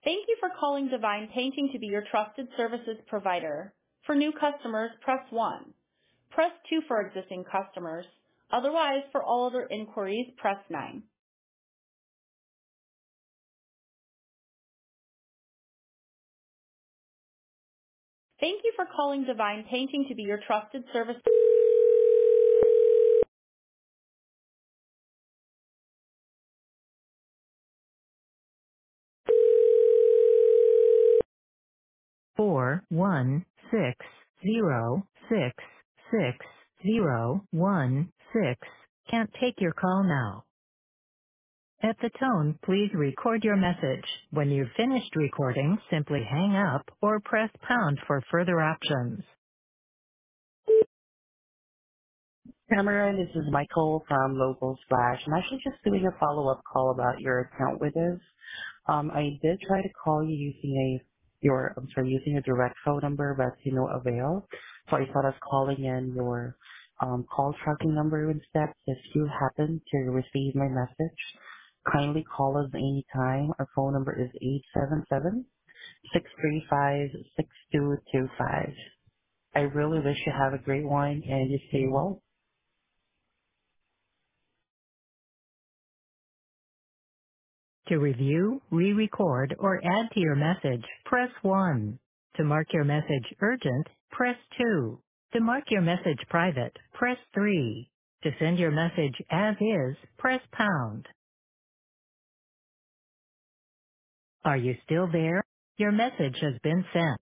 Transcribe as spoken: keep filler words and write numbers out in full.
Thank you for calling Divine Painting to be your trusted services provider. For new customers, press one. Press two for existing customers. Otherwise, for all other inquiries, press nine. Thank you for calling Divine Painting to be your trusted service. Four one six zero six six zero one six. Can't take your call now. At the tone, please record your message. When you've finished recording, simply hang up or press pound for further options. Cameron, this is Michael from Local Splash. I'm actually just doing a follow-up call about your account with us. Um, I did try to call you using a your I'm sorry, using a direct phone number, but to no avail. So I thought of calling in your um, call tracking number instead. If you happen to receive my message, kindly call us anytime. Our phone number is eight seven seven, six three five, six two two five. I really wish you have a great one and you stay well. To review, re-record, or add to your message, press one. To mark your message urgent, press two. To mark your message private, press three. To send your message as is, press pound. Are you still there? Your message has been sent.